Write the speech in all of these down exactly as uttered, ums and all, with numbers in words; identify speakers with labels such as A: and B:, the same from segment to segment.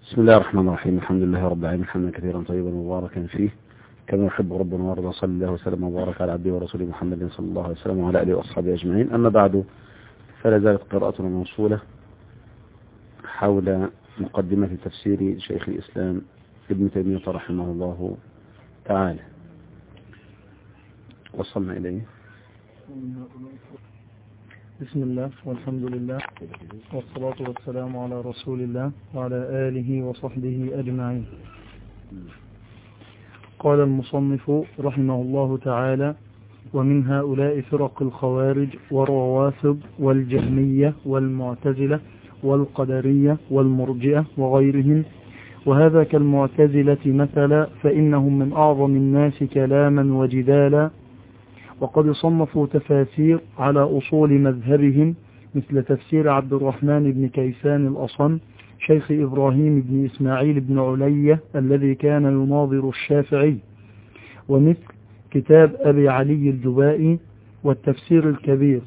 A: بسم الله الرحمن الرحيم. الحمد لله رب العالمين حمدا كثيرا طيبا مباركا فيه كما يحب ربنا ويرضى. صلى الله وسلم وبارك على عبده ورسوله محمد صلى الله عليه وسلم وعلى اله واصحابه اجمعين. اما بعد، فلا زالت قراءتنا موصولة حول مقدمة تفسير شيخ الإسلام ابن تيمية رحمه الله تعالى. وصلنا إليه.
B: بسم الله والحمد لله والصلاة والسلام على رسول الله وعلى آله وصحبه أجمعين. قال المصنف رحمه الله تعالى: ومن هؤلاء فرق الخوارج والروافض والجهمية والمعتزلة والقدرية والمرجئة وغيرهم، وهذا كالمعتزلة مثلا، فإنهم من أعظم الناس كلاما وجدالا، وقد صنفوا تفاسير على أصول مذهبهم، مثل تفسير عبد الرحمن بن كيسان الأصم شيخ إبراهيم بن إسماعيل بن علية الذي كان يناظر الشافعي، ومثل كتاب أبي علي الجبائي والتفسير الكبير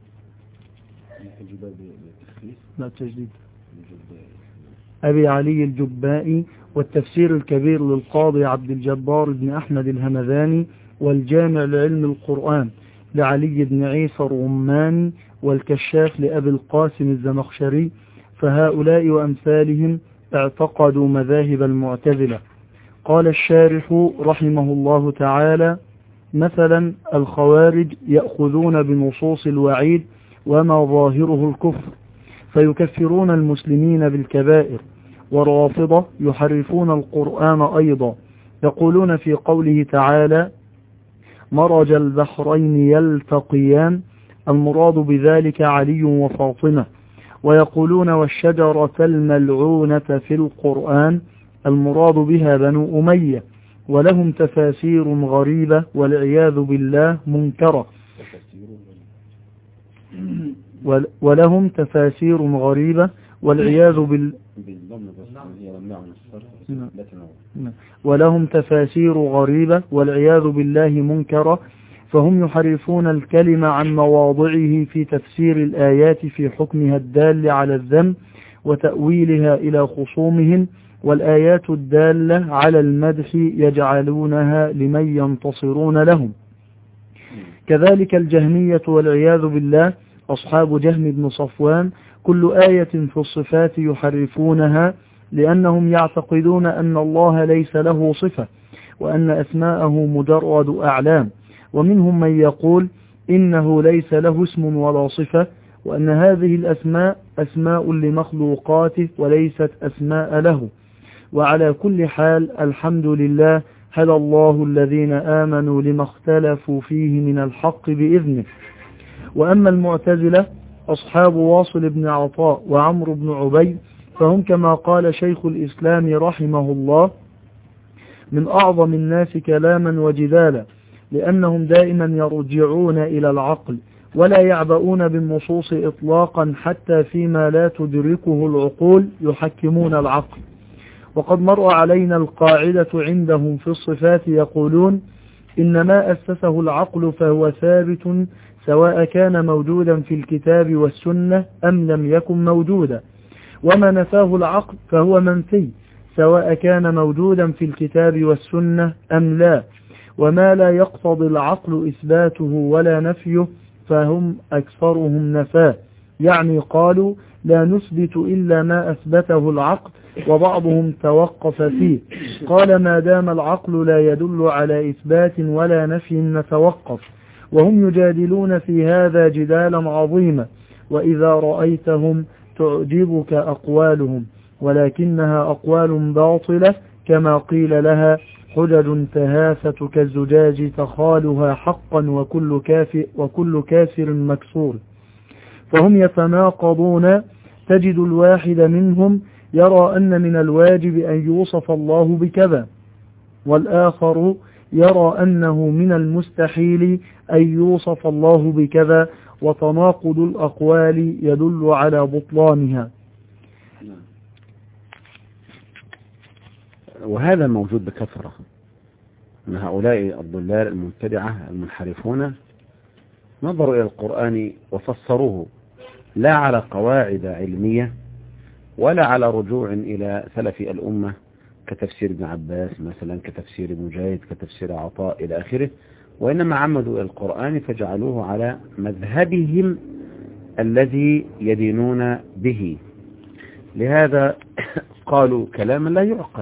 B: لا تجديد أبي علي الجبائي والتفسير الكبير للقاضي عبد الجبار بن أحمد الهمذاني، والجامع لعلم القرآن لعلي بن عيسى الرماني، والكشاف لأبي القاسم الزمخشري. فهؤلاء وأمثالهم اعتقدوا مذاهب المعتزلة. قال الشارح رحمه الله تعالى: مثلا الخوارج يأخذون بنصوص الوعيد وما ظاهره الكفر فيكفرون المسلمين بالكبائر، والرافضة يحرفون القرآن أيضا، يقولون في قوله تعالى: مرج البحرين يلتقيان، المراد بذلك علي وفاطمة، ويقولون والشجرة الملعونة في القرآن، المراد بها بنو أمية، ولهم تفاسير غريبة والعياذ بالله منكرة ولهم تفاسير غريبة والعياذ بالله ولهم تفاسير غريبة والعياذ بالله منكرة، فهم يحرفون الكلمة عن مواضعه في تفسير الآيات في حكمها الدال على الذم وتأويلها إلى خصومهم، والآيات الدالة على المدح يجعلونها لمن ينتصرون لهم. كذلك الجهمية والعياذ بالله أصحاب جهم بن صفوان، كل آية في الصفات يحرفونها، لأنهم يعتقدون أن الله ليس له صفة، وأن أسماءه مجرد أعلام. ومنهم من يقول إنه ليس له اسم ولا صفة، وأن هذه الأسماء أسماء لمخلوقاته وليست أسماء له. وعلى كل حال الحمد لله هدى الله الذين آمنوا لما اختلفوا فيه من الحق بإذنه. وأما المعتزلة أصحاب واصل بن عطاء وعمرو بن عبيد، فهم كما قال شيخ الإسلام رحمه الله من أعظم الناس كلاما وجدالا، لأنهم دائما يرجعون إلى العقل ولا يعبؤون بالنصوص إطلاقا، حتى فيما لا تدركه العقول يحكمون العقل. وقد مر علينا القاعدة عندهم في الصفات، يقولون إن ما أسسه العقل فهو ثابت سواء كان موجودا في الكتاب والسنة أم لم يكن موجودا، وما نفاه العقل فهو منفي سواء كان موجودا في الكتاب والسنة أم لا، وما لا يقتضي العقل إثباته ولا نفيه فهم أكثرهم نفاه، يعني قالوا لا نثبت إلا ما أثبته العقل، وبعضهم توقف فيه قال ما دام العقل لا يدل على إثبات ولا نفي نتوقف. وهم يجادلون في هذا جدالا عظيما، وإذا رأيتهم تعجبك أقوالهم، ولكنها أقوال باطلة، كما قيل لها حجج تهافت كالزجاج تخالها حقا وكل كافر, وكل كافر مكسور. فهم يتناقضون، تجد الواحد منهم يرى أن من الواجب أن يوصف الله بكذا، والآخر يرى أنه من المستحيل أن يوصف الله بكذا، وتناقض الأقوال يدل على بطلانها.
A: وهذا موجود بكثرة من هؤلاء الضلال المبتدعة المنحرفون، نظروا إلى القرآن وفسروه لا على قواعد علمية ولا على رجوع إلى سلف الأمة كتفسير ابن عباس مثلا، كتفسير مجاهد، كتفسير عطاء إلى آخره، وإنما عمدوا القرآن فجعلوه على مذهبهم الذي يدينون به. لهذا قالوا كلاما لا يعقل.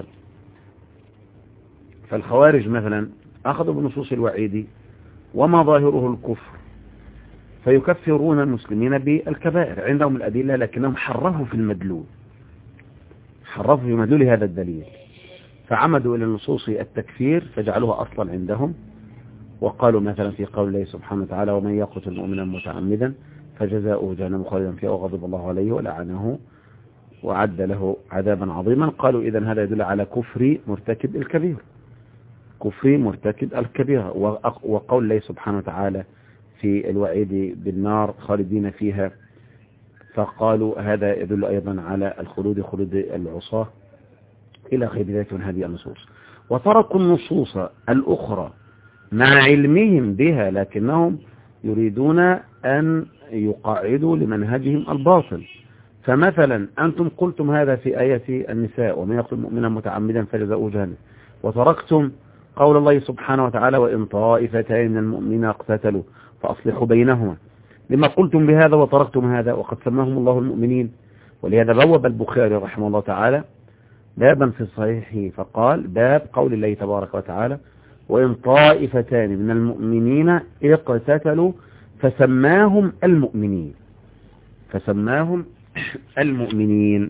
A: فالخوارج مثلا أخذوا بنصوص الوعيد وما ظاهره الكفر فيكفرون المسلمين بالكبائر، عندهم الأدلة لكنهم حرفوا في المدلول، حرفوا في مدلول هذا الدليل، فعمدوا إلى نصوص التكفير فجعلوها أصلا عندهم. وقالوا مثلا في قول الله سبحانه وتعالى ومن يقتل مؤمنا متعمدا فجزاؤه جهنم خالدا فيها وغضب الله عليه ولعنه وعد له عذابا عظيما. قالوا إذن هذا يدل على كفر مرتكب الكبير، كفر مرتكب الكبيرة. وقول الله سبحانه وتعالى في الوعيد بالنار خالدين فيها، فقالوا هذا يدل أيضا على الخلود، خلود العصاة إلى غير ذلك من هذه النصوص. وتركوا النصوص الأخرى مع علمهم بها لكنهم يريدون أن يقعدوا لمنهجهم الباطل. فمثلا أنتم قلتم هذا في آية النساء ومن يقتل مؤمنا متعمدا فجزاؤه جهنم، وتركتم قول الله سبحانه وتعالى وإن طائفتان من المؤمنين اقتتلوا فأصلحوا بينهما. لما قلتم بهذا وتركتم هذا وقد سماهم الله المؤمنين؟ ولهذا بوب البخاري رحمه الله تعالى بابا في صحيحه فقال باب قول الله تبارك وتعالى وإن طائفتان من المؤمنين اقتتلوا فسماهم المؤمنين، فسماهم المؤمنين.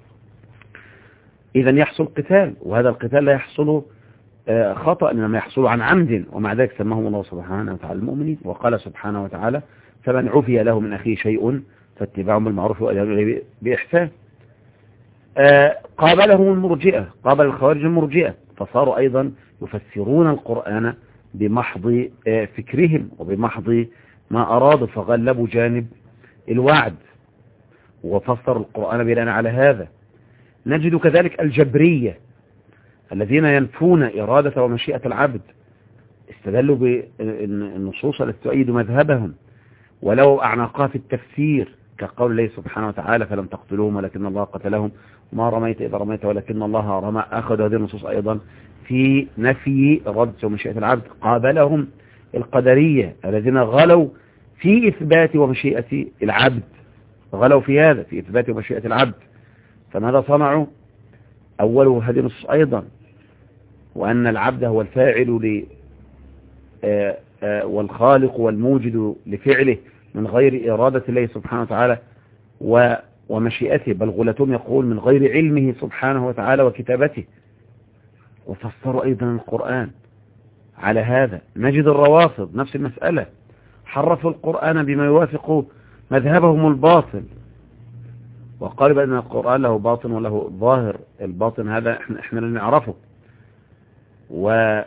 A: إذن يحصل قتال، وهذا القتال لا يحصل خطأ إنما يحصل عن عمد، ومع ذلك سماهم الله سبحانه وتعالى المؤمنين. وقال سبحانه وتعالى فمن عفي له من أخيه شيء فاتباع بالمعروف وإحسان بإحسان. قابلهم المرجئة، قابل الخوارج المرجئة، فصاروا أيضا يفسرون القرآن بمحض فكرهم وبمحض ما أرادوا، فغلبوا جانب الوعد وفسر القرآن بناء على هذا. نجد كذلك الجبرية الذين ينفون إرادة ومشيئة العبد، استدلوا بالنصوص التي تؤيد مذهبهم ولو أعناقها في التفسير كقول الله سبحانه وتعالى فلم تقتلوهم ولكن الله قتلهم وما رميت إذا رميت ولكن الله رمى. أخذ هذه النصوص أيضا في نفي إرادة ومشيئة العبد. قابلهم القدرية الذين غلوا في إثبات ومشيئة العبد، غلوا في هذا في إثبات ومشيئة العبد. فماذا صنعوا؟ أوله هذه النصوص أيضا وأن العبد هو الفاعل ل والخالق والموجد لفعله من غير إرادة الله سبحانه وتعالى ومشيئته، بل غلتهم يقول من غير علمه سبحانه وتعالى وكتابته. وفسروا أيضا القرآن على هذا. نجد الروافض نفس المسألة، حرفوا القرآن بما يوافق مذهبهم الباطل، وقالوا بأن القرآن له باطن وله ظاهر. الباطن هذا احنا, احنا اللي نعرفه. وقالوا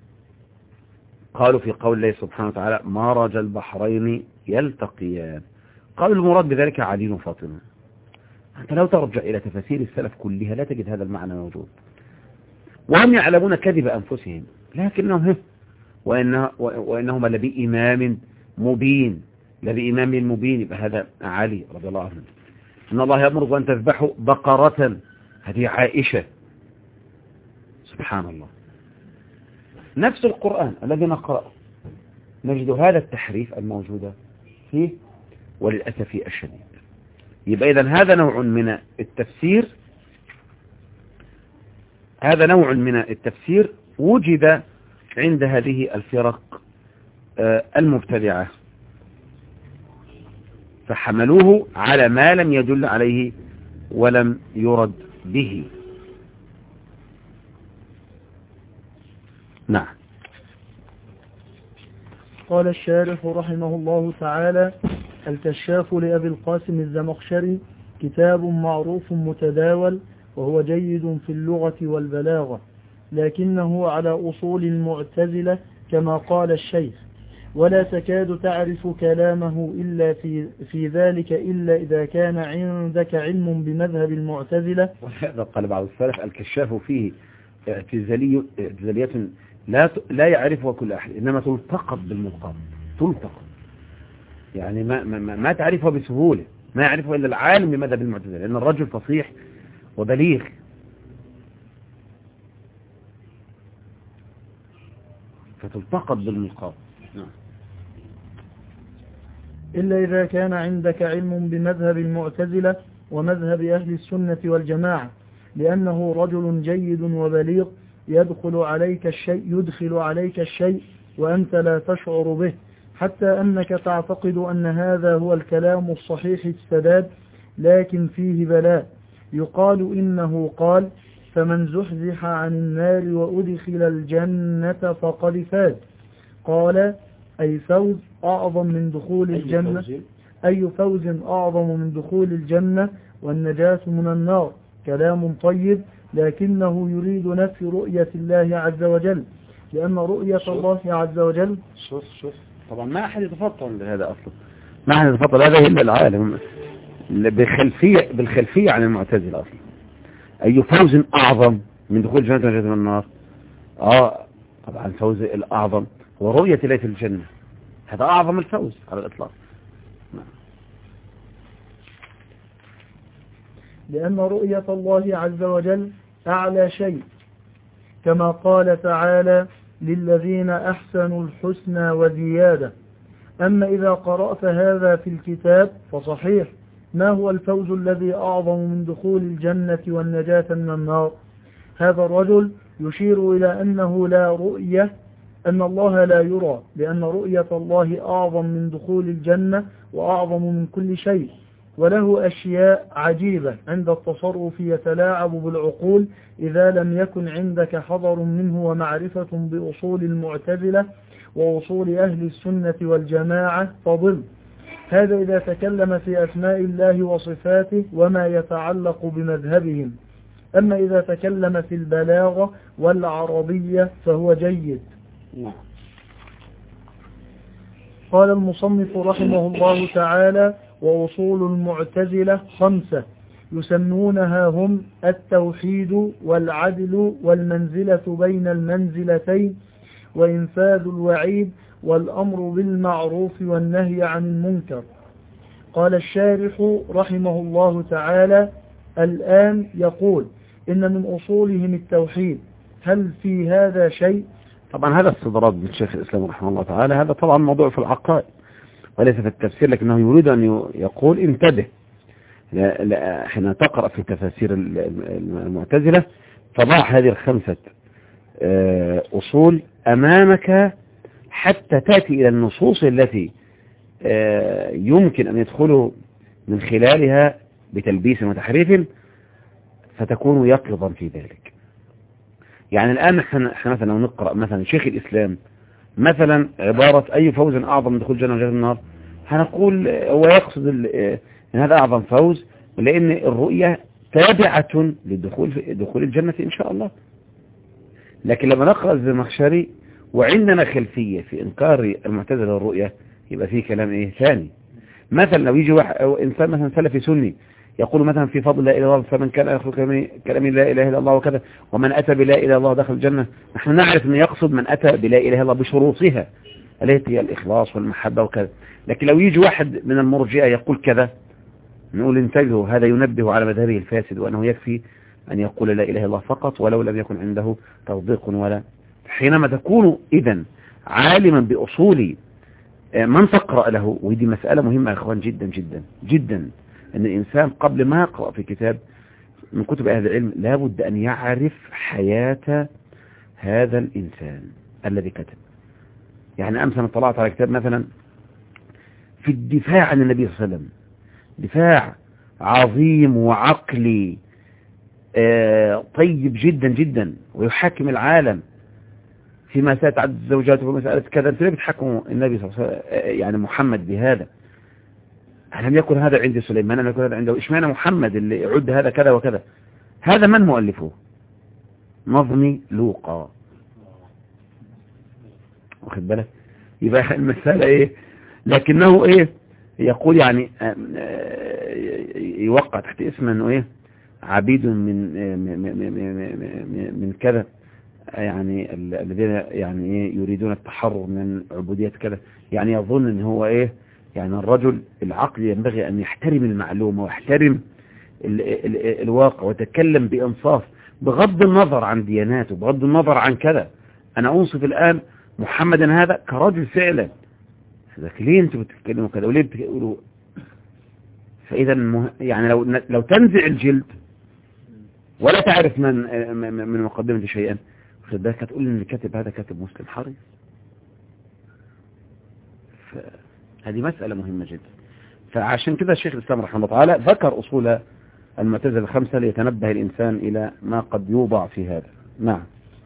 A: في قول الله سبحانه وتعالى مرج البحرين يلتقيان، قالوا المراد بذلك علي وفاطمة. أنت لو ترجع إلى تفاسير السلف كلها لا تجد هذا المعنى موجود، وهم يعلمون كذب أنفسهم، لكنهم وإنه وإنهما لبإمام مبين، لبإمام مبين. يبقى هذا علي رضي الله عنه. إن الله يأمر أن تذبحوا بقرة، هذه عائشة. سبحان الله. نفس القرآن الذي نقرأه نجد هذا التحريف الموجود فيه وللأسف الشديد. يبقى إذن هذا نوع من التفسير، هذا نوع من التفسير وجد عند هذه الفرق المبتدعة، فحملوه على ما لم يدل عليه ولم يرد به. نعم.
B: قال الشارح رحمه الله تعالى: الكشاف لأبي القاسم الزمخشري كتاب معروف متداول، وهو جيد في اللغة والبلاغة، لكنه على أصول المعتزلة كما قال الشيخ، ولا تكاد تعرف كلامه إلا في, في ذلك إلا إذا كان عندك علم بمذهب المعتزلة.
A: وهذا قال بعض السلف الكشاف فيه اعتزالية لا لا يعرفها كل أحد، إنما تلتقط بالملقط، تلتقط يعني ما, ما, ما تعرفها بسهولة، ما يعرفه إلا العالم بمذهب المعتزلة، لأن الرجل فصيح وبليغ. فتلتقط بالملقاط. نعم.
B: إلا إذا كان عندك علم بمذهب المعتزلة ومذهب أهل السنة والجماعة، لأنه رجل جيد وبليغ يدخل عليك الشيء يدخل عليك الشيء وأنت لا تشعر به، حتى أنك تعتقد أن هذا هو الكلام الصحيح السداد، لكن فيه بلاء. يقال إنه قال: فمن زحزح عن النار وأدخل الجنة فقد فاز. قال: أي فوز أعظم من دخول الجنة أي فوز أعظم من دخول الجنة والنجاة من النار. كلام طيب، لكنه يريد نفي رؤية الله عز وجل، لأن رؤية شوف. الله عز وجل
A: شوف شوف طبعا ما أحد يتفطن لهذا أصلا، ما أحد يتفطن هذا إلا العالم بالخلفية بالخلفية عن المعتزلة أصلا. أي فوز أعظم من دخول الجنة والنجاة من النار. آه طبعا الفوز الأعظم هو رؤية الله في الجنة، هذا أعظم الفوز على الإطلاق.
B: لأن رؤية الله عز وجل أعلى شيء، كما قال تعالى: للذين أحسنوا الحسنى وزيادة. أما إذا قرأت هذا في الكتاب فصحيح، ما هو الفوز الذي أعظم من دخول الجنة والنجاة من النار؟ هذا الرجل يشير إلى أنه لا رؤية أن الله لا يرى، لأن رؤية الله أعظم من دخول الجنة وأعظم من كل شيء. وله أشياء عجيبة عند التصرف يتلاعب بالعقول إذا لم يكن عندك حذر منه ومعرفة بأصول المعتزلة وأصول أهل السنة والجماعة فضل. هذا إذا تكلم في أسماء الله وصفاته وما يتعلق بمذهبهم. أما إذا تكلم في البلاغة والعربية فهو جيد. قال المصنف رحمه الله تعالى: وأصول المعتزلة خمسة يسمونها هم التوحيد والعدل والمنزلة بين المنزلتين وإنفاذ الوعيد والأمر بالمعروف والنهي عن المنكر. قال الشارح رحمه الله تعالى: الآن يقول إن من أصولهم التوحيد، هل في هذا شيء؟
A: طبعا هذا استدراج من شيخ الإسلام رحمه الله تعالى، هذا طبعا موضوع في العقائد وليس في التفسير، لكنه يريد أن يقول انتبه حين تقرأ في تفاسير المعتزلة فضع هذه الخمسة أصول أمامك حتى تأتي إلى النصوص التي يمكن أن يدخلوا من خلالها بتلبيس وتحريف فتكون يقظا في ذلك. يعني الآن احنا مثلا نقرأ مثلا شيخ الإسلام مثلا عبارة أي فوز أعظم من دخول الجنة وجنة النار، هنقول هو يقصد أن هذا أعظم فوز لأن الرؤية تابعة لدخول دخول الجنة إن شاء الله. لكن لما نقرأ الزمخشري وعندنا خلفية في إنكار المعتزلة والرؤية يبقى فيه كلام إيه ثاني. مثلا لو يجي واحد أو إنسان مثلا سلفي سني يقول مثلا في فضل لا إله إلا الله فمن كان آخر كلام لا إله إلا الله وكذا ومن أتى بلا إله إلا الله دخل الجنة، نحن نعرف أن يقصد من أتى بلا إله إلا الله بشروطها التي هي الإخلاص والمحبة وكذا. لكن لو يجي واحد من المرجئة يقول كذا نقول انتبهوا، هذا ينبه على مذهبه الفاسد وأنه يكفي أن يقول لا إله إلا الله فقط ولو لم يكن عنده تصديق ولا. حينما تكون إذن عالما بأصول من تقرأ له، ودي مسألة مهمة يا أخوان جدا جدا جدا، أن الإنسان قبل ما يقرأ في كتاب من كتب أهل العلم لابد أن يعرف حياة هذا الإنسان الذي كتب. يعني أمس أنا طلعت على كتاب مثلا في الدفاع عن النبي صلى الله عليه وسلم، دفاع عظيم وعقلي آه طيب جدا جدا ويحاكم العالم في مسألة عدد الزوجات ومسألة كذا. أنتوا ليه بتحكموا النبي صلى الله عليه وسلم يعني محمد بهذا؟ لم يكن هذا عند سليمان، لم يكن هذا عنده، إشمعنى محمد اللي يعد هذا كذا وكذا؟ هذا من مؤلفه؟ نظمي لوقا، واخد بالك؟ يبقى المسألة إيه؟ لكنه إيه يقول يعني يوقع تحت اسم أنه إيه عبيد من من كذا، يعني الذين يعني إيه يريدون التحرر من عبودية كذا، يعني يظن أن هو إيه يعني الرجل العقل ينبغي أن يحترم المعلومة ويحترم ال ال ال الواقع ويتكلم بإنصاف بغض النظر عن دياناته، بغض النظر عن كذا. أنا أنصف الآن محمدا هذا كرجل فعلا، لكن ليه أنتوا بتتكلموا كذا وليه بتقولوا؟ فإذا يعني لو لو تنزع الجلد ولا تعرف من من مقدمة شيئا، خد بالك هتقول إن الكاتب هذا كاتب مسلم حريص. فهذه مسألة مهمة جدا. فعشان كده الشيخ الإسلام رحمه الله تعالى ذكر أصول المعتزلة الخمسة ليتنبه الإنسان إلى ما قد يوضع في هذا. نعم.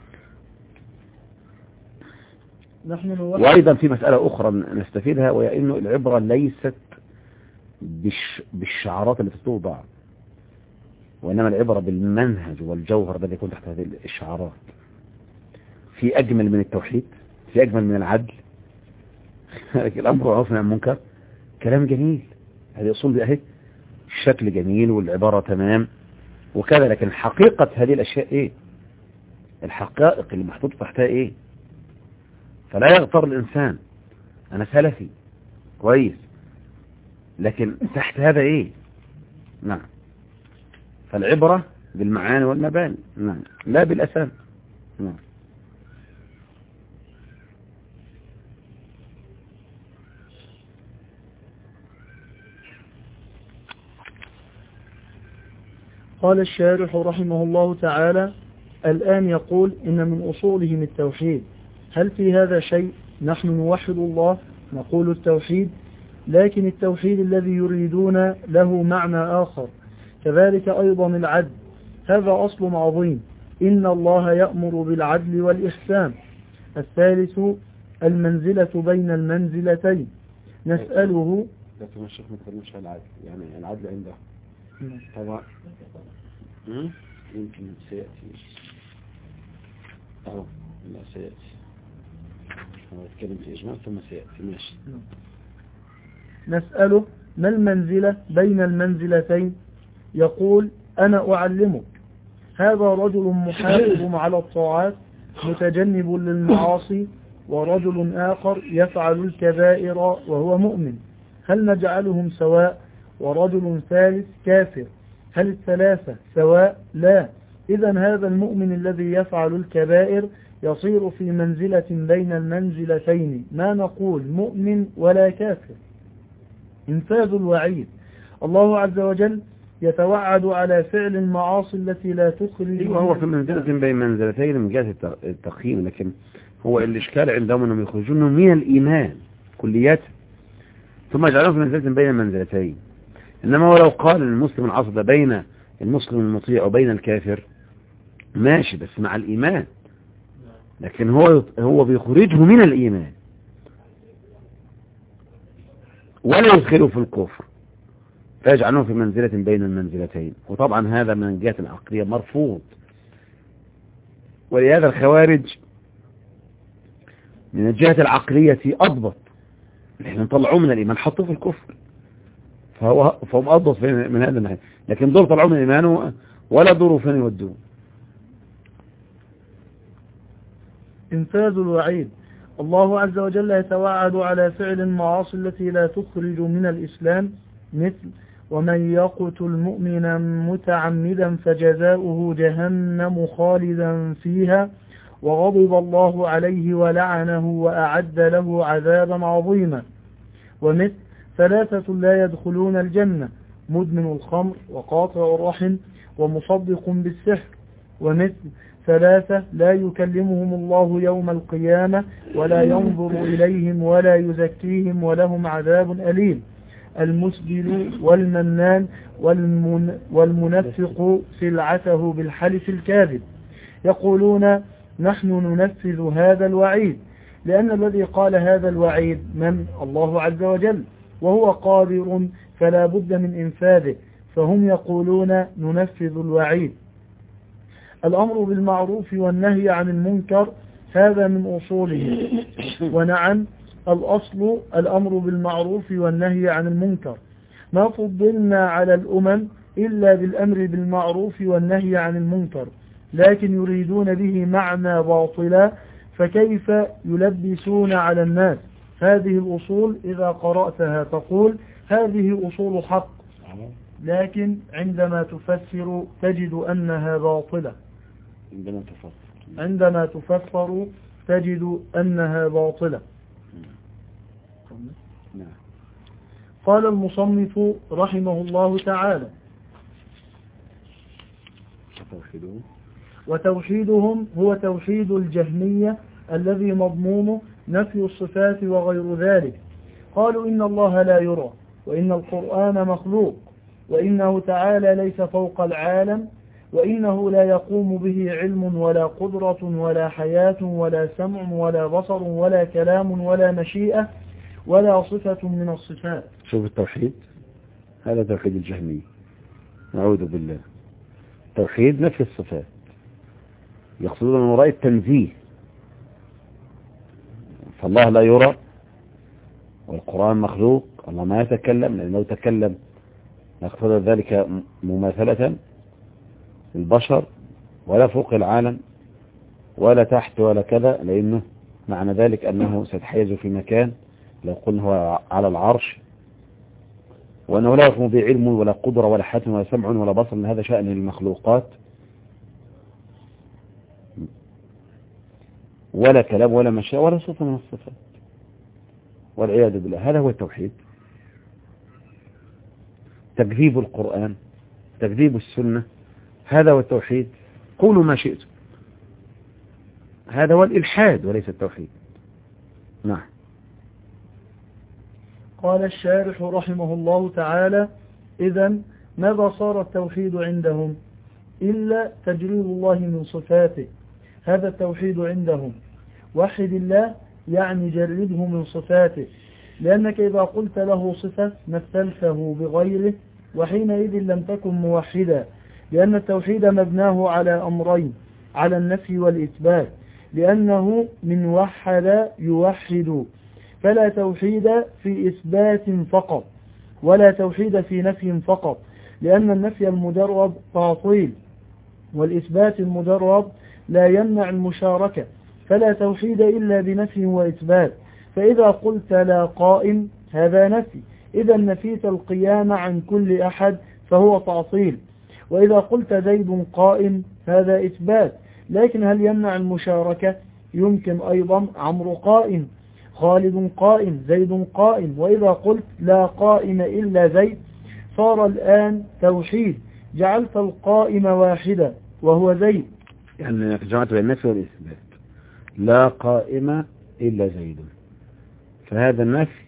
B: نحن
A: وأيضا في مسألة أخرى نستفيدها، وهي إنه العبرة ليست بالش بالشعارات التي توضع، وإنما العبرة بالمنهج والجوهر الذي يكون تحت هذه الشعارات. في أجمل من التوحيد، في أجمل من العدل، الأمر معروف عن المنكر، كلام جميل، هذه أصول أهي، الشكل جميل والعبارة تمام وكذا، لكن حقيقة هذه الأشياء إيه؟ الحقائق اللي محطوط تحتها إيه؟ فلا يغتر الإنسان أنا سلفي كويس، لكن تحت هذا إيه؟ نعم. فالعبرة بالمعاني والمباني، نعم، لا بالأسامي. نعم.
B: قال الشارح رحمه الله تعالى: الآن يقول إن من أصولهم التوحيد. هل في هذا شيء؟ نحن نوحد الله نقول التوحيد، لكن التوحيد الذي يريدون له معنى آخر. كذلك أيضا العدل، هذا أصل عظيم، إن الله يأمر بالعدل والإحسان. الثالث المنزلة بين المنزلتين، نسأله.
A: لكن الشيخ ما تكلمش عن العدل، يعني العدل عنده طبعا يمكن سيأتي أو لا سيأتي، هو يتكلم في إجمال ثم سيأتي. ماشي.
B: نسأله ما المنزلة بين المنزلتين؟ يقول: أنا أعلمك. هذا رجل محافظ على الطاعات متجنب للمعاصي، ورجل آخر يفعل الكبائر وهو مؤمن، هل نجعلهم سواء؟ ورجل ثالث كافر، هل الثلاثة سواء؟ لا. إذن هذا المؤمن الذي يفعل الكبائر يصير في منزلة بين المنزلتين، ما نقول مؤمن ولا كافر. انفاذ الوعيد، الله عز وجل يتوعد على فعل المعاصي التي لا تخرج،
A: وهو في منزلة بين منزلتين من جهة التقييم، لكن هو الإشكال عندهم أنهم يخرجون من الإيمان كليات ثم يجعلون في منزلة بين المنزلتين. إنما ولو قال المسلم العصد بين المسلم المطيع وبين الكافر ماشي، بس مع الإيمان، لكن هو هو بيخرجه من الإيمان ولا يدخله في الكفر، فيجعلون في منزلة بين المنزلتين، وطبعا هذا من جهة العقلية مرفوض. ولهذا الخوارج من الجهة العقلية أضبط، نحن نطلعوه من الإيمان حطوه في الكفر، فهو فهم أضبط من هذا الناحية، لكن دول طلعوه من الإيمان ولا دوروا فين يودوه.
B: انفاذ الوعيد، الله عز وجل يتوعد على فعل المعاصي التي لا تخرج من الإسلام، مثل: ومن يقتل مؤمنا متعمدا فجزاؤه جهنم خالدا فيها وغضب الله عليه ولعنه وأعد له عذابا عظيما. ومثل: ثلاثة لا يدخلون الجنة: مدمن الخمر وقاطع الرحم ومصدق بالسحر. ومثل: ثلاثة لا يكلمهم الله يوم القيامة ولا ينظر إليهم ولا يزكيهم ولهم عذاب أليم: المسبل والمنان والمن والمنفق سلعته بالحلف الكاذب. يقولون: نحن ننفذ هذا الوعيد، لأن الذي قال هذا الوعيد من؟ الله عز وجل، وهو قادر فلا بد من إنفاذه، فهم يقولون ننفذ الوعيد. الأمر بالمعروف والنهي عن المنكر هذا من أصوله، ونعم الأصل الأمر بالمعروف والنهي عن المنكر، ما فضلنا على الأمم إلا بالأمر بالمعروف والنهي عن المنكر، لكن يريدون به معنى باطلا، فكيف يلبسون على الناس هذه الأصول إذا قرأتها تقول هذه أصول حق، لكن عندما تفسر تجد أنها باطلة.
A: عندما تفسر
B: عندما تفسر تجد أنها باطلة. قال المصنف رحمه الله تعالى: وتوحيدهم هو توحيد الجهمية الذي مضمونه نفي الصفات وغير ذلك. قالوا إن الله لا يرى، وإن القرآن مخلوق، وإنه تعالى ليس فوق العالم، وإنه لا يقوم به علم ولا قدرة ولا حياة ولا سمع ولا بصر ولا كلام ولا مشيئة ولا صفة من الصفات.
A: شوف التوحيد، هذا توحيد الجهمية، نعوذ بالله. توحيد نفي الصفات، يقصدون من وراء التنزيه، فالله لا يرى، والقرآن مخلوق، الله ما يتكلم، لأنه تكلم يقصد ذلك مماثلة البشر، ولا فوق العالم ولا تحت ولا كذا، لأنه معنى ذلك أنه سيتحيز في مكان، لو قلنا هو على العرش، وأنه لا يقوم به علم ولا قدرة ولا حياة ولا سمع ولا بصر، من هذا شأن المخلوقات، ولا كلام ولا مشاء ولا صفة من الصفات، والعياذ بالله. هذا هو التوحيد. تكذيب القرآن، تكذيب السنة، هذا هو التوحيد. قولوا ما شئتم، هذا هو الإلحاد وليس التوحيد. نعم.
B: قال الشارح رحمه الله تعالى: إذن ماذا صار التوحيد عندهم؟ إلا تجريد الله من صفاته، هذا التوحيد عندهم. وحد الله يعني جرده من صفاته، لأنك إذا قلت له صفة مثلته بغيره، وحينئذ لم تكن موحدا، لأن التوحيد مبناه على أمرين، على النفي والإثبات، لأنه من وحد يوحد، فلا توحيد في إثبات فقط، ولا توحيد في نفي فقط، لأن النفي المجرد تعطيل، والإثبات المجرد لا يمنع المشاركة، فلا توحيد إلا بنفي وإثبات. فإذا قلت لا قائم هذا نفي، إذا نفيت القيام عن كل أحد فهو تعطيل. وإذا قلت زيد قائم هذا إثبات، لكن هل يمنع المشاركة؟ يمكن أيضا. عمرو قائم، خالد قائم، زيد قائم. وإذا قلت لا قائم إلا زيد صار الآن توحيد، جعلت القائم واحدا وهو زيد.
A: يعني جمعت بين النفي والإثبات، لا قائم إلا زيد، فهذا النفي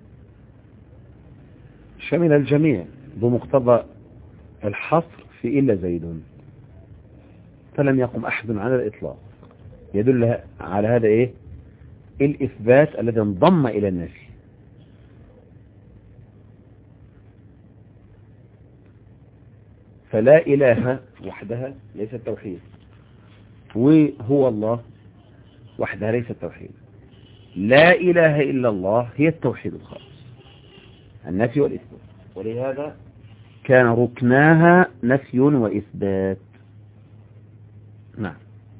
A: شمل الجميع بمقتضى الحصر في إلا زيد، فلم يقم أحد على الإطلاق. يدل على هذا إيه؟ الإثبات الذي انضم إلى النفي. فلا إله وحدها ليس التوحيد، وهو الله وحدها ليس التوحيد. لا إله إلا الله هي التوحيد الخالص، النفي والإثبات، ولهذا كان ركناها نفي وإثبات. نعم.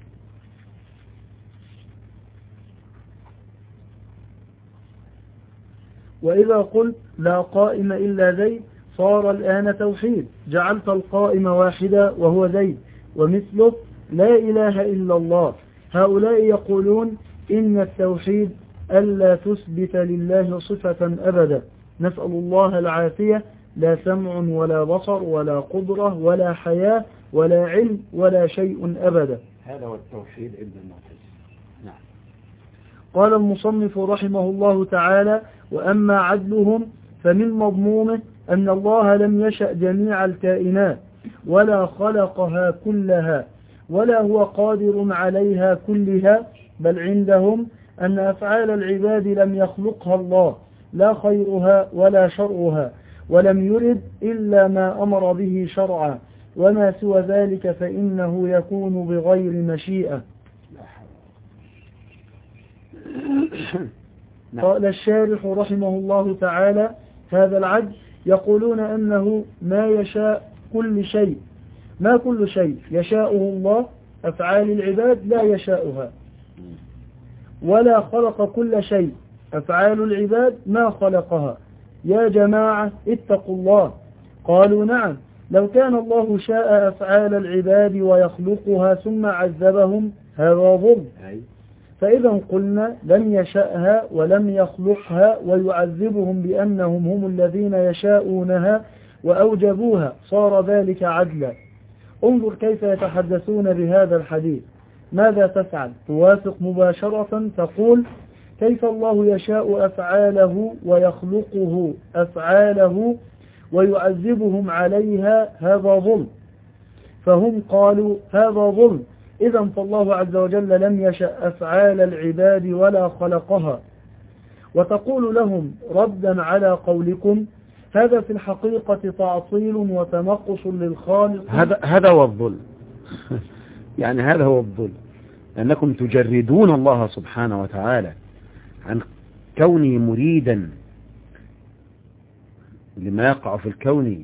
B: وإذا قلت لا قائم إلا زيد صار الآن توحيد، جعلت القائم واحدا وهو زيد. ومثله لا إله إلا الله، هؤلاء يقولون إن التوحيد ألا تثبت لله صفة أبدا، نسأل الله العافية، لا سمع ولا بصر ولا قدرة ولا حياة ولا علم ولا شيء أبدا.
A: هذا هو التوحيد عند المعتزلة. نعم.
B: قال المصنف رحمه الله تعالى: وأما عدلهم فمن مضمونه أن الله لم يشأ جميع الكائنات ولا خلقها كلها ولا هو قادر عليها كلها، بل عندهم أن أفعال العباد لم يخلقها الله، لا خيرها ولا شرها، ولم يرد إلا ما أمر به شرعا، وما سوى ذلك فإنه يكون بغير مشيئة. قال الشارح رحمه الله تعالى: هذا العدل يقولون أنه ما يشاء كل شيء، ما كل شيء يشاءه الله، أفعال العباد لا يشاءها، ولا خلق كل شيء، أفعال العباد ما خلقها، يا جماعة اتقوا الله. قالوا نعم، لو كان الله شاء أفعال العباد ويخلقها ثم عذبهم هذا ظلم. فإذا قلنا لم يشأها ولم يخلقها ويعذبهم بأنهم هم الذين يشاءونها وأوجبوها صار ذلك عدلا. انظر كيف يتحدثون بهذا الحديث. ماذا تفعل؟ توافق مباشرة تقول كيف الله يشاء أفعاله ويخلقه أفعاله ويعذبهم عليها هذا ظلم. فهم قالوا هذا ظلم، إذا فالله عز وجل لم يشأ أفعال العباد ولا خلقها. وتقول لهم ردا على قولكم هذا في الحقيقة تعطيل وتنقص للخالق.
A: هذا هذا هو الظلم. يعني هذا هو الظلم، أنكم تجردون الله سبحانه وتعالى عن كونه مريدا لما يقع في الكون،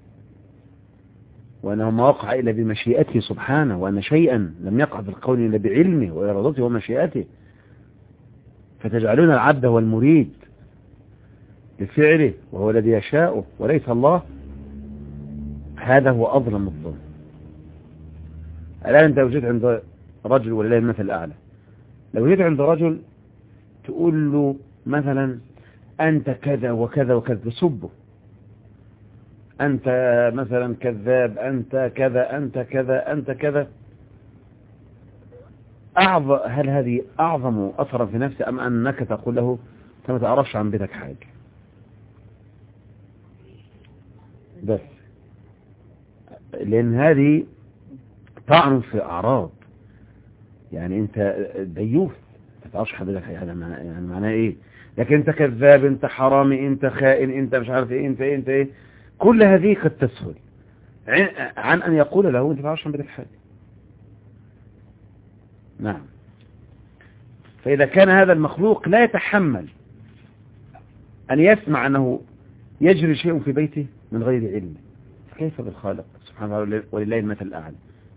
A: وأنه ما وقع إلا بمشيئته سبحانه، وأن شيئا لم يقع في الكون إلا بعلمه وإرادته ومشيئته، فتجعلون العبد هو المريد لفعله وهو الذي يشاءه وليس الله. هذا هو أظلم الظلم. الآن أنت لو جيت عند رجل ولله المثل الأعلى، لو جيت عند رجل تقول له مثلا أنت كذا وكذا وكذا، تسبه، أنت مثلا كذاب، أنت كذا، أنت كذا، أنت كذا، أعظم، هل هذه أعظم أثرا في نفسه أم أنك تقول له أنت ما تعرفش عن بيتك حاجة؟ بس لأن هذه طعن في أعراض. يعني أنت ديوث ما تعرفش حضرتك حاجة، يعني معناه إيه؟ لكن أنت كذاب، أنت حرامي، أنت خائن، أنت مش عارف إيه، أنت إيه، أنت إيه، كل هذه قد تسهل عن أن يقول له أنت ما تعرفش عن بيتك حاجة. نعم. فإذا كان هذا المخلوق لا يتحمل أن يسمع أنه يجري شيء في بيته من غير علم، فكيف بالخالق سبحانه وتعالى ولله المثل الأعلى؟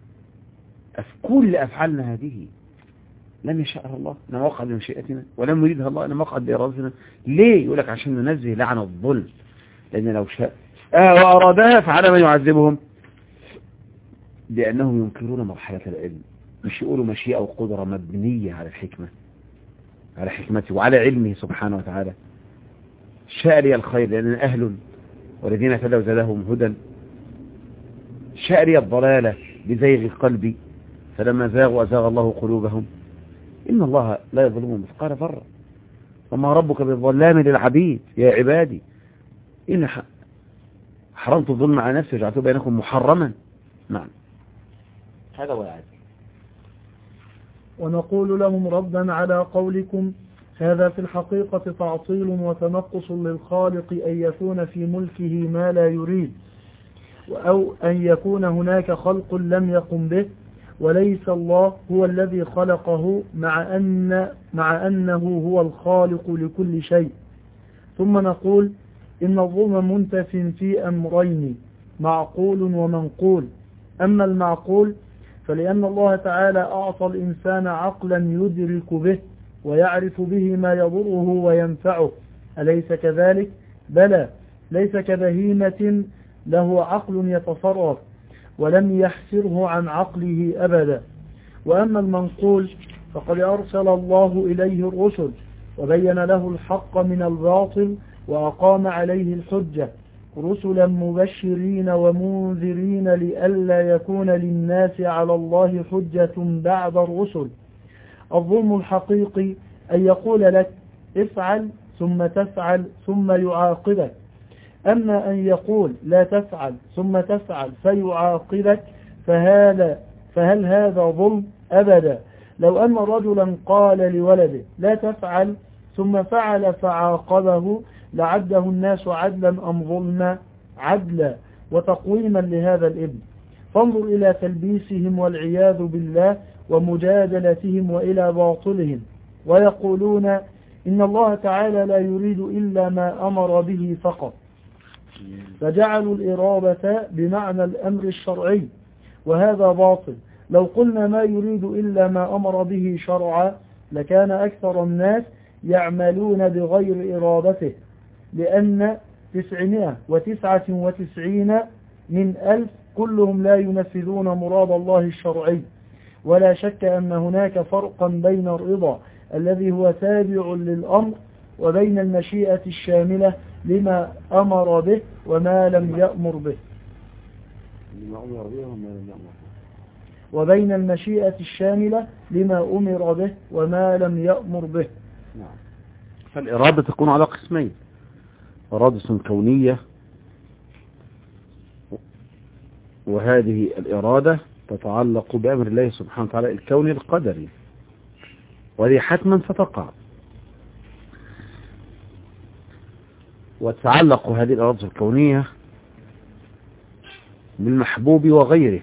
A: كل أفعالنا هذه لم يشاءها الله، إنما وقعت بمشيئتنا، ولم يريدها الله، إنما وقعت بإرادتنا. ليه؟ يقول لك عشان ننزه لعن الظلم، لأن لو شاء آه وأرادها فعلى من يعذبهم، لأنهم ينكرون مرحلة العلم، مش يقولوا مشيئة وقدرة مبنية على الحكمة، على حكمته وعلى علمه سبحانه وتعالى. شاء لي الخير لأن أهل، والذين اهتدوا زادهم هدى. شاء لي الضلالة بزيغ قلبي، فلما زاغوا أزاغ الله قلوبهم. إن الله لا يظلم مثقال ذرة، وما ربك بالظلام للعبيد. يا عبادي إن حرمت الظلم على نفسي وجعلته بينكم محرما. نعم، هذا هو العدل.
B: ونقول لهم ردا على قولكم هذا في الحقيقة تعطيل وتنقص للخالق أن يكون في ملكه ما لا يريد، أو أن يكون هناك خلق لم يقم به، وليس الله هو الذي خلقه، مع أن مع أنه هو الخالق لكل شيء. ثم نقول إن الظلم منتف في أمرين، معقول ومنقول. أما المعقول فلأن الله تعالى أعطى الإنسان عقلا يدرك به ويعرف به ما يضره وينفعه، أليس كذلك؟ بلى، ليس كبهيمة له عقل يتصرف، ولم يحسره عن عقله أبدا. وأما المنقول فقد أرسل الله إليه الرسل وبين له الحق من الباطل وأقام عليه الحجة، رسلا مبشرين ومنذرين لئلا يكون للناس على الله حجة بعد الرسل. الظلم الحقيقي أن يقول لك افعل ثم تفعل ثم يعاقبك. أما أن يقول لا تفعل ثم تفعل فيعاقبك فهذا فهل هذا ظلم؟ أبدا. لو أن رجلا قال لولده لا تفعل ثم فعل فعاقبه لعده الناس عدلا أم ظلما؟ عدلا وتقويما لهذا الابن. فانظر إلى تلبيسهم والعياذ بالله ومجادلتهم وإلى باطلهم، ويقولون إن الله تعالى لا يريد إلا ما أمر به فقط، فجعلوا الإرادة بمعنى الأمر الشرعي، وهذا باطل. لو قلنا ما يريد إلا ما أمر به شرعا لكان أكثر الناس يعملون بغير إرادته، لأن تسعمائة وتسعة وتسعين من ألف كلهم لا ينفذون مراد الله الشرعي. ولا شك أن هناك فرقا بين الرضا الذي هو تابع للأمر وبين المشيئة الشاملة لما أمر به وما لم يأمر به وبين المشيئة الشاملة لما أمر به وما لم يأمر به.
A: نعم. فالإرادة تكون على قسمين: إرادة كونية، وهذه الإرادة تتعلق بأمر الله سبحانه وتعالى الكوني القدري، وهذه حتما ستقع. وتتعلق هذه الإرادة الكونية بالمحبوب وغيره.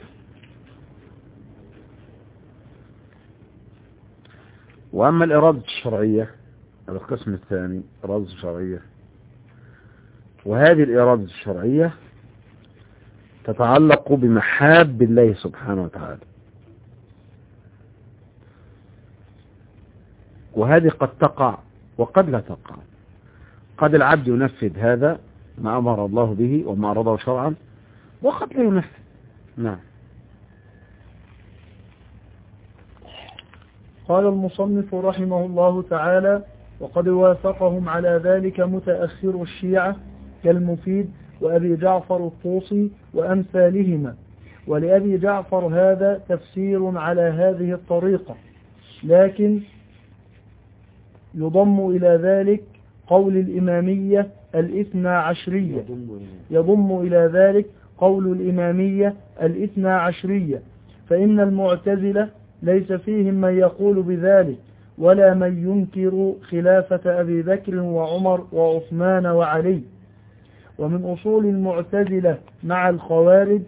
A: وأما الإرادة الشرعية القسم الثاني، إرادة شرعية، وهذه الإرادة الشرعية تتعلق بمحاب الله سبحانه وتعالى، وهذه قد تقع وقد لا تقع. قد العبد ينفذ هذا ما أمر الله به وما أراده شرعا، وقد لا ينفذ. نعم.
B: قال المصنف رحمه الله تعالى: وقد وافقهم على ذلك متأخر الشيعة كالمفيد وأبي جعفر الطوسي وأمثالهما. ولأبي جعفر هذا تفسير على هذه الطريقة، لكن يضم إلى ذلك قول الإمامية الاثنى عشرية يضم إلى ذلك قول الإمامية الاثنى عشرية فإن المعتزلة ليس فيهم من يقول بذلك، ولا من ينكر خلافة أبي بكر وعمر وعثمان وعلي. ومن أصول المعتزلة مع الخوارج،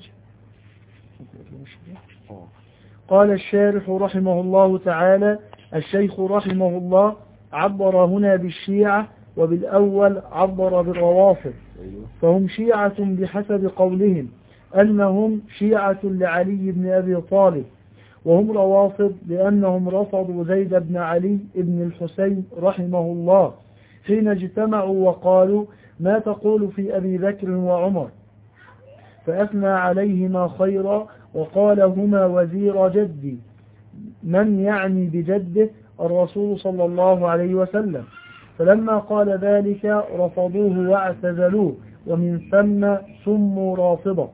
B: قال الشارح رحمه الله تعالى: الشيخ رحمه الله عبر هنا بالشيعة، وبالأول عبر بالروافض، فهم شيعة بحسب قولهم أنهم شيعة لعلي بن أبي طالب، وهم روافض لأنهم رفضوا زيد بن علي بن الحسين رحمه الله حين اجتمعوا وقالوا: ما تقول في أبي بكر وعمر؟ فأثنى عليهما خيرا وقال: هما وزير جدي، من يعني بجده الرسول صلى الله عليه وسلم. فلما قال ذلك رفضوه واعتزلوه، ومن ثم سموا رافضة.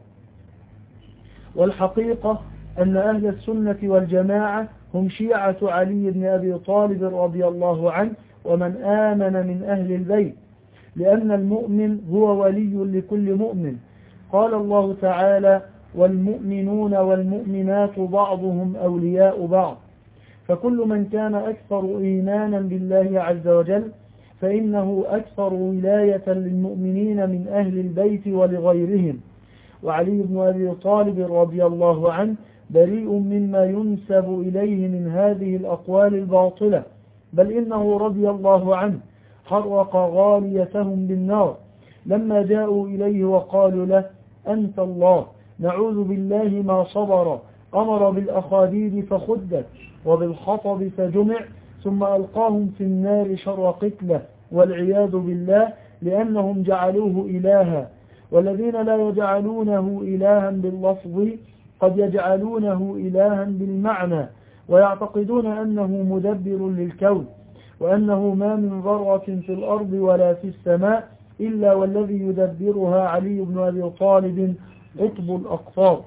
B: والحقيقة أن أهل السنة والجماعة هم شيعة علي بن أبي طالب رضي الله عنه ومن آمن من أهل البيت، لأن المؤمن هو ولي لكل مؤمن. قال الله تعالى: والمؤمنون والمؤمنات بعضهم أولياء بعض. فكل من كان أكثر إيمانا بالله عز وجل فإنه أكثر ولاية للمؤمنين من أهل البيت ولغيرهم. وعلي بن أبي طالب رضي الله عنه بريء مما ينسب إليه من هذه الأقوال الباطلة، بل إنه رضي الله عنه حرق غاليتهم بالنار لما جاءوا إليه وقالوا له: أنت الله، نعوذ بالله ما صبر، أمر بالأخاديد فخدت وبالحطب فجمع، ثم ألقاهم في النار شر قتله والعياذ بالله، لأنهم جعلوه إلها. والذين لا يجعلونه إلها باللفظ قد يجعلونه إلها بالمعنى، ويعتقدون أنه مدبر للكون، وأنه ما من ذرة في الأرض ولا في السماء إلا والذي يدبرها علي بن أبي طالب قطب الأقطاب.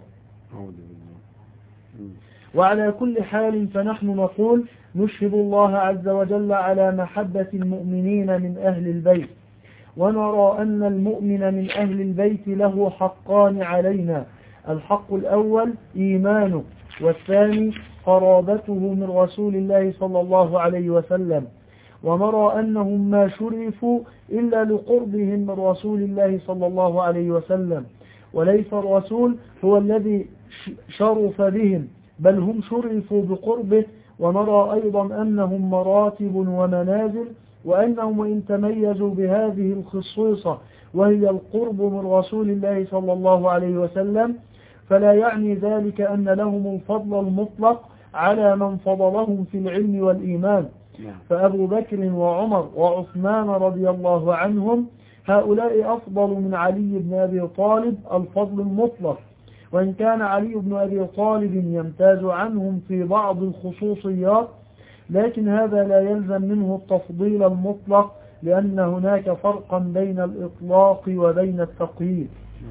B: وعلى كل حال فنحن نقول: نشهد الله عز وجل على محبة المؤمنين من أهل البيت، ونرى أن المؤمن من أهل البيت له حقان علينا: الحق الأول إيمانه، والثاني قرابته من رسول الله صلى الله عليه وسلم. ونرى أنهم ما شرفوا إلا لقربهم من رسول الله صلى الله عليه وسلم، وليس الرسول هو الذي شرف بهم، بل هم شرفوا بقربه. ونرى أيضا أنهم مراتب ومنازل، وأنهم وإن تميزوا بهذه الخصيصة وهي القرب من رسول الله صلى الله عليه وسلم، فلا يعني ذلك أن لهم الفضل المطلق على من فضلهم في العلم والإيمان، فأبو بكر وعمر وعثمان رضي الله عنهم هؤلاء أفضل من علي بن أبي طالب الفضل المطلق، وإن كان علي بن أبي طالب يمتاز عنهم في بعض الخصوصيات، لكن هذا لا يلزم منه التفضيل المطلق، لأن هناك فرقا بين الإطلاق وبين التقييد.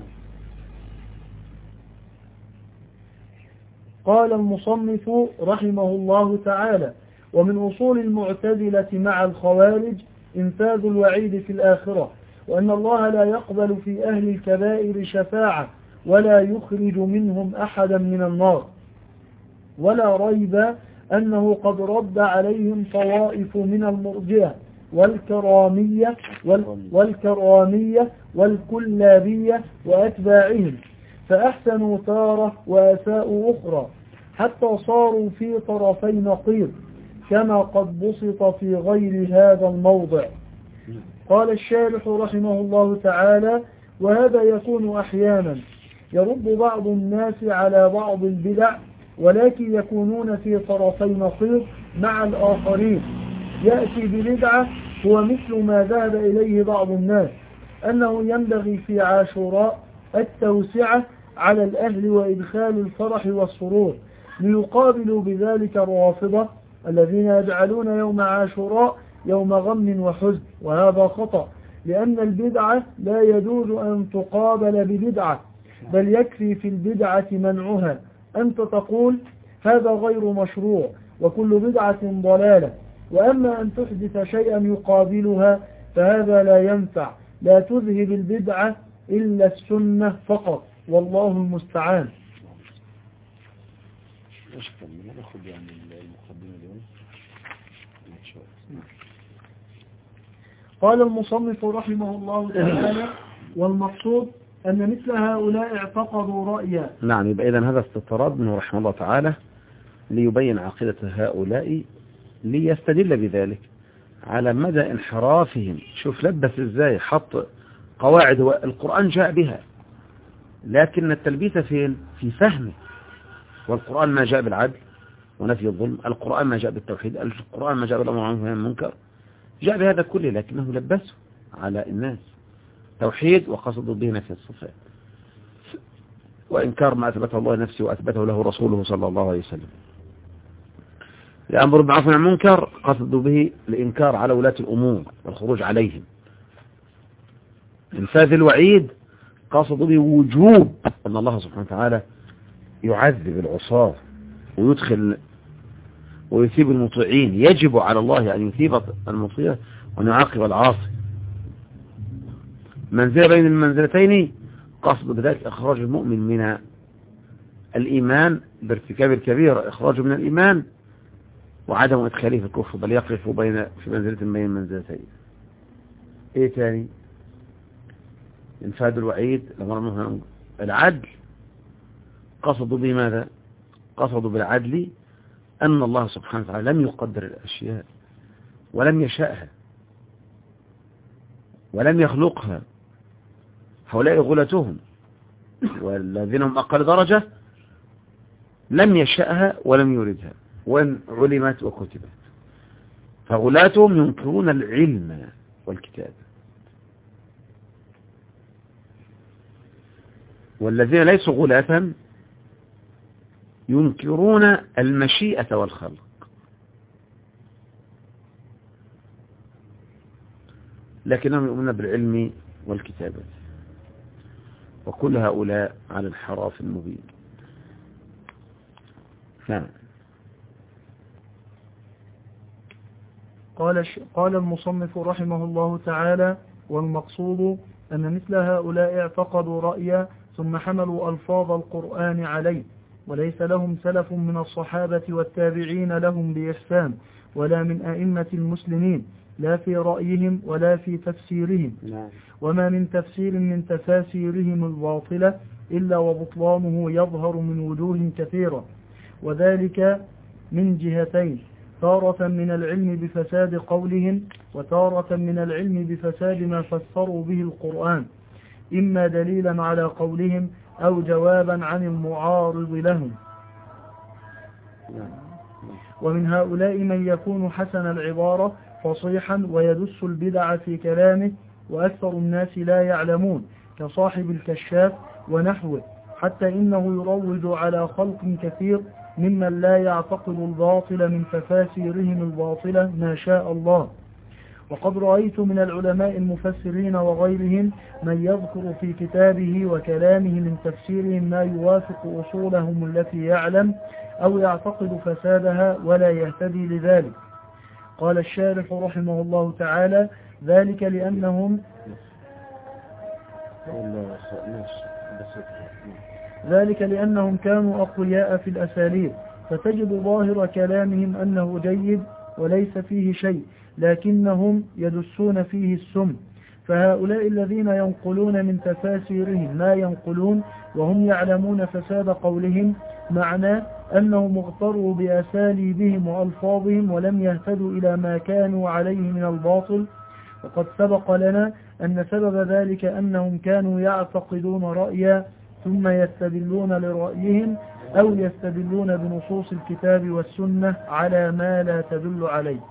B: قال المصنف رحمه الله تعالى: ومن أصول المعتزلة مع الخوارج إنفاذ الوعيد في الآخرة، وأن الله لا يقبل في أهل الكبائر شفاعة ولا يخرج منهم أحدا من النار، ولا ريب أنه قد رد عليهم طوائف من المرجئة والكرامية والكرامية والكلابية وأتباعهم، فأحسنوا تارة وأساءوا أخرى، حتى صاروا في طرفي نقيض، كما قد بسط في غير هذا الموضع. قال الشارح رحمه الله تعالى: وهذا يكون أحيانا، يرد بعض الناس على بعض البدع، ولكن يكونون في طرفي نقيض مع الآخرين. يأتي ببدعة هو مثل ما ذهب إليه بعض الناس، أنه ينبغي في عاشوراء التوسعة على الأهل وإدخال الفرح والسرور، ليقابلوا بذلك الرافضة الذين يجعلون يوم عاشوراء يوم غم وحزن، وهذا خطأ، لأن البدعة لا يجوز أن تقابل ببدعة، بل يكفي في البدعة منعها. أنت تقول هذا غير مشروع وكل بدعة ضلالة، وأما أن تحدث شيئا يقابلها فهذا لا ينفع، لا تذهب البدعة إلا السنة فقط، والله المستعان. قال المصنف رحمه الله تعالى: والمقصود أن مثل هؤلاء اعتقدوا رأيا.
A: نعم، يبقى إذن هذا استطراد منه رحمه الله تعالى ليبين عقيدة هؤلاء، ليستدل بذلك على مدى انحرافهم. شوف لبس ازاي، حط قواعد القرآن جاء بها، لكن التلبيس فين؟ في فهمه. والقرآن ما جاء بالعدل ونفي الظلم، القرآن ما جاء بالتوحيد، القرآن ما جاء بالأمر بالمعروف والنهي عن المنكر، جاء بهذا كله، لكنه لبسه على الناس توحيد وقصد به نفي الصفات، وإنكار ما أثبته الله نفسه وأثبته له رسوله صلى الله عليه وسلم. الأمر بالمعروف والنهي عن المنكر قصد به الإنكار على ولاة الأمور والخروج عليهم. إنفاذ الوعيد قصد به وجوب أن الله سبحانه وتعالى يعذب العصاة ويدخل ويثيب المطيعين، يجب على الله أن يثيب المطيع وأن يعاقب العاصي. منزلة بين المنزلتين قصد بذلك إخراج المؤمن من الإيمان بارتكاب الكبيرة، إخراجه من الإيمان وعدم إدخاله في الكفر، بل يقف بين في منزلة بين المنزلتين. إيه تاني؟ إنفاذ الوعيد العدل قصدوا بماذا؟ قصدوا بالعدل أن الله سبحانه وتعالى لم يقدر الأشياء ولم يشاءها ولم يخلقها. هؤلاء غلتهم، والذين هم أقل درجة لم يشاءها ولم يردها، وإن علمت وكتبت. فغلاتهم ينكرون العلم والكتاب، والذين ليسوا غلاة ينكرون المشيئة والخلق. لكنهم يؤمنون بالعلم والكتابة، وكل هؤلاء على الانحراف المبين. نعم.
B: قال قال المصنف رحمه الله تعالى: والمقصود أن مثل هؤلاء اعتقدوا رأيا ثم حملوا ألفاظ القرآن عليه، وليس لهم سلف من الصحابة والتابعين لهم بإحسان، ولا من أئمة المسلمين، لا في رأيهم ولا في تفسيرهم. وما من تفسير من تفاسيرهم الباطلة إلا وبطلانه يظهر من وجوه كثيرة، وذلك من جهتين: تارة من العلم بفساد قولهم، وتارة من العلم بفساد ما فسروا به القرآن، إما دليلا على قولهم أو جوابا عن المعارض لهم. ومن هؤلاء من يكون حسن العبارة فصيحا ويدس البدع في كلامه وأكثر الناس لا يعلمون كصاحب الكشاف ونحوه، حتى إنه يروج على خلق كثير ممن لا يعتقد الباطل من تفاسيرهم الباطلة ما شاء الله. وقد رأيت من العلماء المفسرين وغيرهم من يذكر في كتابه وكلامه من تفسيرهم ما يوافق أصولهم التي يعلم أو يعتقد فسادها ولا يهتدي لذلك. قال الشارح رحمه الله تعالى: ذلك لأنهم ذلك لأنهم كانوا أقوياء في الأساليب، فتجد ظاهر كلامهم أنه جيد وليس فيه شيء، لكنهم يدسون فيه السم. فهؤلاء الذين ينقلون من تفاسيرهم ما ينقلون وهم يعلمون فساد قولهم، معناه أنهم اغتروا بأساليبهم وألفاظهم ولم يهتدوا إلى ما كانوا عليه من الباطل. وقد سبق لنا أن سبب ذلك أنهم كانوا يعتقدون رأيا ثم يستدلون لرأيهم أو يستدلون بنصوص الكتاب والسنة على ما لا تدل عليه.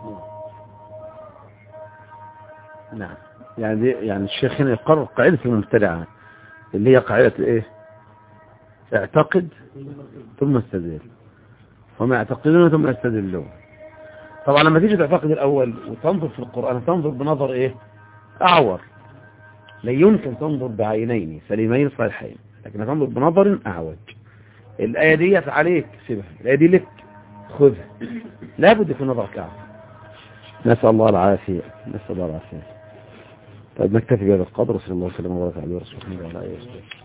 A: نعم، يعني يعني الشيخ هنا يقرر قاعدة المبتدعة اللي هي قاعدة ايه؟ اعتقد ثم استدل، وما يعتقدون ثم يستدلون. طبعا لما تيجي تعتقد الأول وتنظر في القرآن تنظر بنظر ايه؟ أعور. لا يمكن تنظر بعينين سليمين صالحين، لكن تنظر بنظر أعوج. الآية دي عليك سيبها، الآية دي لك خذها، لابد في نظرك أعوج. نسأل الله العافية، نسأل الله العافية. طيب نكتفي بهذا القدر، صلى الله عليه وسلم وبارك على رسوله وعلى آله وصحبه.